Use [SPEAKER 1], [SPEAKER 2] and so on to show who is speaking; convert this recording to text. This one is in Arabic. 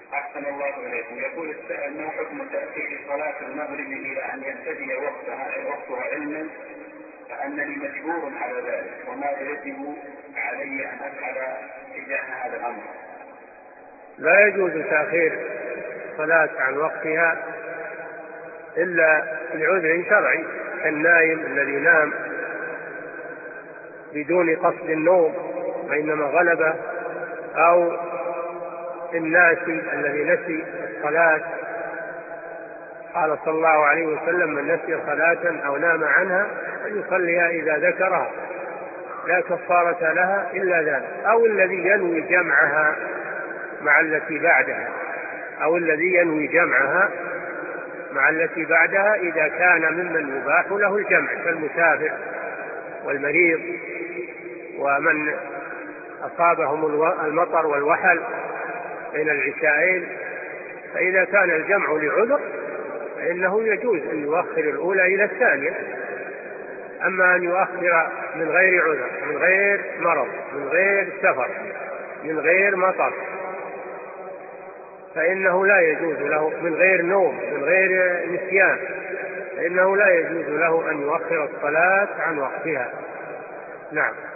[SPEAKER 1] أحسن الله إليكم. يقول السائل: ما حكم تأخير صلاة المغرب إلى أن ينتهي وقتها علما فأنني مجبور على ذلك، وماذا يجب علي أن أفعل تجاه هذا الأمر؟
[SPEAKER 2] لا يجوز تأخير الصلاة عن وقتها إلا لعذر شرعي، كالنائم الذي نام بدون قصد النوم وإنما غلبه، أو الناسي الذي نسي الصلاة. قال صلى الله عليه وسلم: من نسي صلاة أو نام عنها فليصليها إذا ذكرها لا كفارة لها إلا ذلك. أو الذي ينوي جمعها مع التي بعدها، أو الذي ينوي جمعها مع التي بعدها إذا كان ممن يباح له الجمع، كالمسافر والمريض ومن أصابهم المطر والوحل بين العشاءين. فإذا كان الجمع لعذر فإنه يجوز أن يؤخر الأولى إلى الثانية. أما أن يؤخر من غير عذر، من غير مرض، من غير سفر، من غير مطر، فإنه لا يجوز له، من غير نوم، من غير نسيان، فإنه لا يجوز له أن يؤخر الصلاة عن وقتها. نعم.